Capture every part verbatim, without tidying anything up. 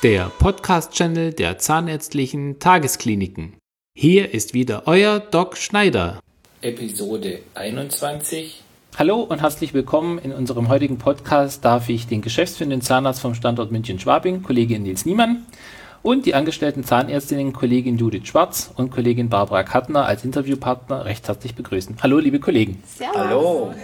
der Podcast-Channel der Zahnärztlichen Tageskliniken. Hier ist wieder euer Doc Schneider. Episode einundzwanzig. Hallo und herzlich willkommen. In unserem heutigen Podcast darf ich den geschäftsführenden Zahnarzt vom Standort München-Schwabing, Kollegin Nils Niemann, und die angestellten Zahnärztinnen Kollegin Judith Schwarz und Kollegin Barbara Kattner als Interviewpartner recht herzlich begrüßen. Hallo, liebe Kollegen. Servus. Hallo.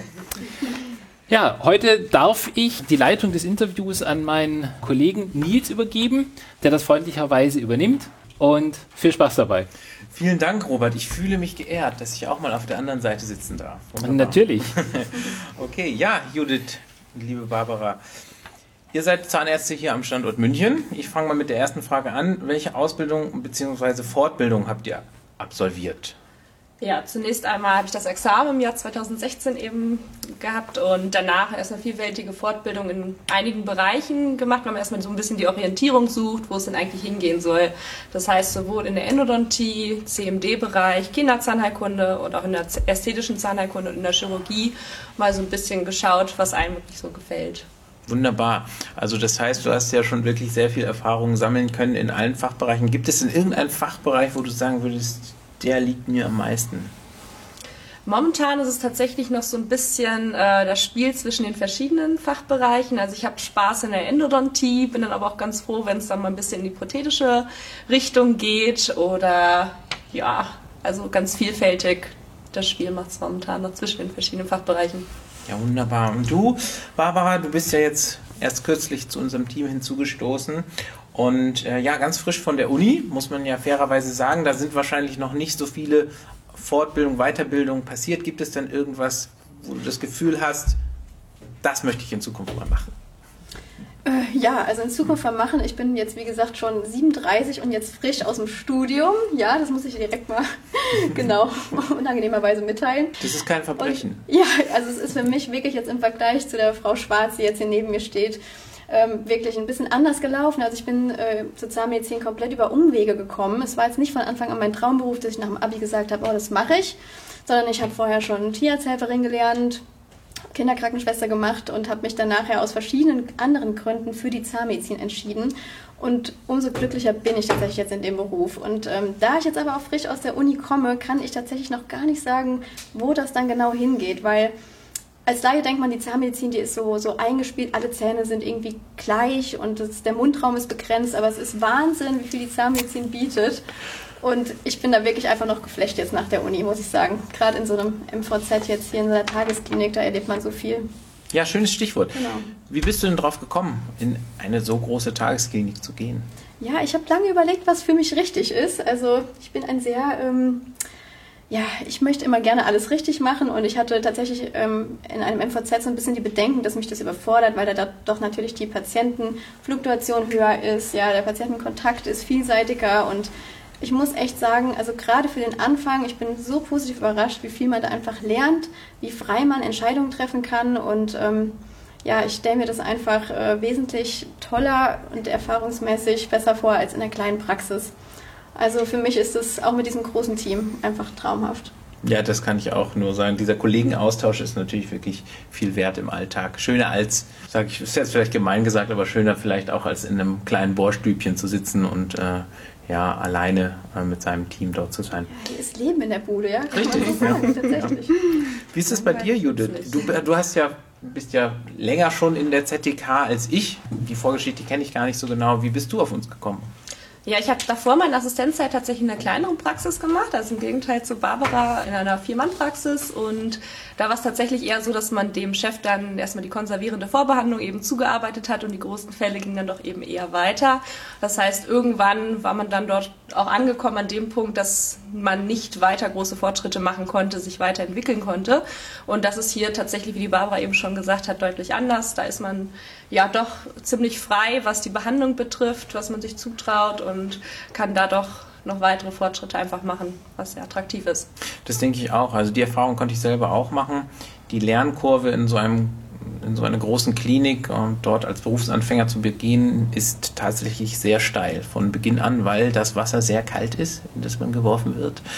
Ja, heute darf ich die Leitung des Interviews an meinen Kollegen Nils übergeben, der das freundlicherweise übernimmt. Und viel Spaß dabei. Vielen Dank, Robert. Ich fühle mich geehrt, dass ich auch mal auf der anderen Seite sitzen darf. Wunderbar. Natürlich. Okay, ja, Judith, liebe Barbara. Ihr seid Zahnärzte hier am Standort München. Ich fange mal mit der ersten Frage an. Welche Ausbildung bzw. Fortbildung habt ihr absolviert? Ja, zunächst einmal habe ich das Examen im Jahr zweitausendsechzehn eben gehabt und danach erst eine vielfältige Fortbildung in einigen Bereichen gemacht, weil man erstmal so ein bisschen die Orientierung sucht, wo es denn eigentlich hingehen soll. Das heißt, sowohl in der Endodontie, C M D-Bereich, Kinderzahnheilkunde und auch in der ästhetischen Zahnheilkunde und in der Chirurgie mal so ein bisschen geschaut, was einem wirklich so gefällt. Wunderbar. Also das heißt, du hast ja schon wirklich sehr viel Erfahrung sammeln können in allen Fachbereichen. Gibt es denn irgendeinen Fachbereich, wo du sagen würdest, der liegt mir am meisten? Momentan ist es tatsächlich noch so ein bisschen äh, das Spiel zwischen den verschiedenen Fachbereichen. Also ich habe Spaß in der Endodontie, bin dann aber auch ganz froh, wenn es dann mal ein bisschen in die prothetische Richtung geht oder ja, also ganz vielfältig. Das Spiel macht es momentan noch zwischen den verschiedenen Fachbereichen. Ja, wunderbar. Und du, Barbara, du bist ja jetzt erst kürzlich zu unserem Team hinzugestoßen. Und äh, ja, ganz frisch von der Uni, muss man ja fairerweise sagen, da sind wahrscheinlich noch nicht so viele Fortbildungen, Weiterbildungen passiert. Gibt es denn irgendwas, wo du das Gefühl hast, das möchte ich in Zukunft mal machen? Äh, ja, also in Zukunft mal machen. Ich bin jetzt, wie gesagt, schon siebenunddreißig und jetzt frisch aus dem Studium. Ja, das muss ich direkt mal genau unangenehmerweise mitteilen. Das ist kein Verbrechen. Und, ja, also es ist für mich wirklich jetzt im Vergleich zu der Frau Schwarz, die jetzt hier neben mir steht, Ähm, wirklich ein bisschen anders gelaufen. Also ich bin äh, zur Zahnmedizin komplett über Umwege gekommen. Es war jetzt nicht von Anfang an mein Traumberuf, dass ich nach dem Abi gesagt habe, oh, das mache ich, sondern ich habe vorher schon Tierarzthelferin gelernt, Kinderkrankenschwester gemacht und habe mich dann nachher aus verschiedenen anderen Gründen für die Zahnmedizin entschieden. Und umso glücklicher bin ich tatsächlich jetzt in dem Beruf. Und ähm, da ich jetzt aber auch frisch aus der Uni komme, kann ich tatsächlich noch gar nicht sagen, wo das dann genau hingeht, weil als Laie denkt man, die Zahnmedizin, die ist so, so eingespielt, alle Zähne sind irgendwie gleich und das, der Mundraum ist begrenzt, aber es ist Wahnsinn, wie viel die Zahnmedizin bietet. Und ich bin da wirklich einfach noch geflasht jetzt nach der Uni, muss ich sagen. Gerade in so einem M V Z jetzt hier in so einer Tagesklinik, da erlebt man so viel. Ja, schönes Stichwort. Genau. Wie bist du denn drauf gekommen, in eine so große Tagesklinik zu gehen? Ja, ich habe lange überlegt, was für mich richtig ist. Also ich bin ein sehr... Ähm, Ja, ich möchte immer gerne alles richtig machen und ich hatte tatsächlich ähm, in einem M V Z so ein bisschen die Bedenken, dass mich das überfordert, weil da doch natürlich die Patientenfluktuation höher ist, ja, der Patientenkontakt ist vielseitiger und ich muss echt sagen, also gerade für den Anfang, ich bin so positiv überrascht, wie viel man da einfach lernt, wie frei man Entscheidungen treffen kann und ähm, ja, ich stelle mir das einfach äh, wesentlich toller und erfahrungsmäßig besser vor als in der kleinen Praxis. Also für mich ist es auch mit diesem großen Team einfach traumhaft. Ja, das kann ich auch nur sagen. Dieser Kollegenaustausch ist natürlich wirklich viel wert im Alltag. Schöner als, sage ich, ist jetzt vielleicht gemein gesagt, aber schöner vielleicht auch als in einem kleinen Bohrstübchen zu sitzen und äh, ja, alleine äh, mit seinem Team dort zu sein. Ja, hier ist Leben in der Bude, ja? Kann Richtig, man so sagen, ja. Tatsächlich. Wie ist es bei dir, Judith? Du, du hast ja, bist ja länger schon in der Z T K als ich. Die Vorgeschichte kenne ich gar nicht so genau. Wie bist du auf uns gekommen? Ja, ich habe davor meine Assistenzzeit tatsächlich in einer kleineren Praxis gemacht, also im Gegenteil zu Barbara in einer Vier-Mann-Praxis und da war es tatsächlich eher so, dass man dem Chef dann erstmal die konservierende Vorbehandlung eben zugearbeitet hat und die großen Fälle gingen dann doch eben eher weiter. Das heißt, irgendwann war man dann dort auch angekommen an dem Punkt, dass man nicht weiter große Fortschritte machen konnte, sich weiterentwickeln konnte und das ist hier tatsächlich, wie die Barbara eben schon gesagt hat, deutlich anders. Da ist man ja doch ziemlich frei, was die Behandlung betrifft, was man sich zutraut und kann da doch noch weitere Fortschritte einfach machen, was sehr attraktiv ist. Das denke ich auch. Also die Erfahrung konnte ich selber auch machen. Die Lernkurve in so einem in so einer großen Klinik und dort als Berufsanfänger zu beginnen, ist tatsächlich sehr steil von Beginn an, weil das Wasser sehr kalt ist, in das man geworfen wird.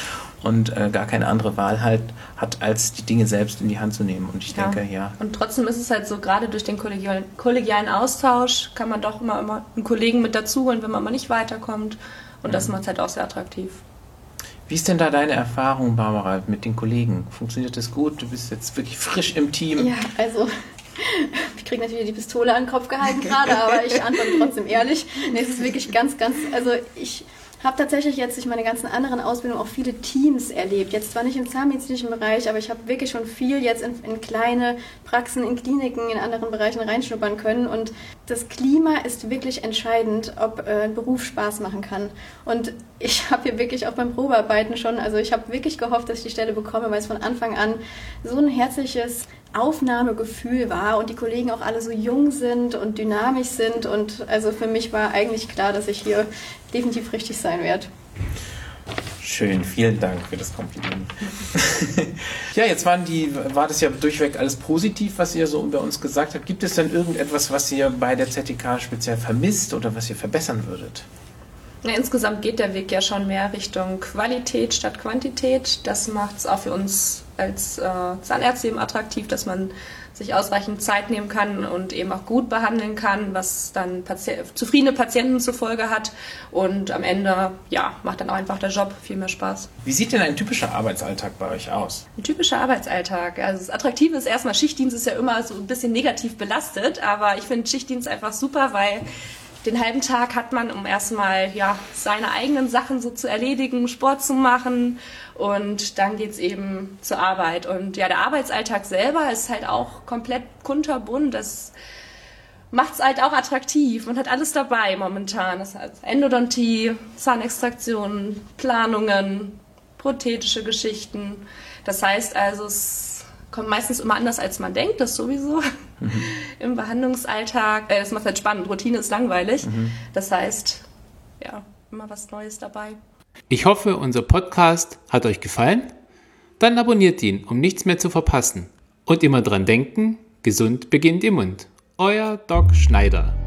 und äh, gar keine andere Wahl halt hat, als die Dinge selbst in die Hand zu nehmen. Und ich Ja. denke, ja. Und trotzdem ist es halt so, gerade durch den kollegialen, kollegialen Austausch kann man doch immer, immer einen Kollegen mit dazu holen, wenn man mal nicht weiterkommt. Und das macht es halt auch sehr attraktiv. Wie ist denn da deine Erfahrung, Barbara, mit den Kollegen? Funktioniert das gut? Du bist jetzt wirklich frisch im Team. Ja, also ich kriege natürlich die Pistole an den Kopf gehalten gerade, aber ich antworte trotzdem ehrlich. Nee, es ist wirklich ganz, ganz, also ich habe tatsächlich jetzt durch meine ganzen anderen Ausbildungen auch viele Teams erlebt. Jetzt zwar nicht im zahnmedizinischen Bereich, aber ich habe wirklich schon viel jetzt in, in kleine Praxen, in Kliniken, in anderen Bereichen reinschnuppern können. Und das Klima ist wirklich entscheidend, ob äh, ein Beruf Spaß machen kann. Und ich habe hier wirklich auch beim Probearbeiten schon, also ich habe wirklich gehofft, dass ich die Stelle bekomme, weil es von Anfang an so ein herzliches Aufnahmegefühl war und die Kollegen auch alle so jung sind und dynamisch sind. Und also für mich war eigentlich klar, dass ich hier definitiv richtig sein werde. Schön, vielen Dank für das Kompliment. Ja, jetzt waren die, war das ja durchweg alles positiv, was ihr so über uns gesagt habt. Gibt es denn irgendetwas, was ihr bei der Z T K speziell vermisst oder was ihr verbessern würdet? Ja, insgesamt geht der Weg ja schon mehr Richtung Qualität statt Quantität. Das macht es auch für uns als äh, Zahnärzte eben attraktiv, dass man sich ausreichend Zeit nehmen kann und eben auch gut behandeln kann, was dann Pati- zufriedene Patienten zur Folge hat. Und am Ende ja, macht dann auch einfach der Job viel mehr Spaß. Wie sieht denn ein typischer Arbeitsalltag bei euch aus? Ein typischer Arbeitsalltag. Also das Attraktive ist erstmal, Schichtdienst ist ja immer so ein bisschen negativ belastet, aber ich finde Schichtdienst einfach super, weil den halben Tag hat man, um erstmal ja, seine eigenen Sachen so zu erledigen, Sport zu machen und dann geht's eben zur Arbeit. Und ja, der Arbeitsalltag selber ist halt auch komplett kunterbunt. Das macht's halt auch attraktiv. Man hat alles dabei momentan. Das heißt Endodontie, Zahnextraktionen, Planungen, prothetische Geschichten. Das heißt also, es kommt meistens immer anders, als man denkt, das sowieso mhm. im Behandlungsalltag. Äh, das macht halt spannend, Routine ist langweilig. Mhm. Das heißt, ja, immer was Neues dabei. Ich hoffe, unser Podcast hat euch gefallen. Dann abonniert ihn, um nichts mehr zu verpassen. Und immer dran denken, gesund beginnt im Mund. Euer Doc Schneider.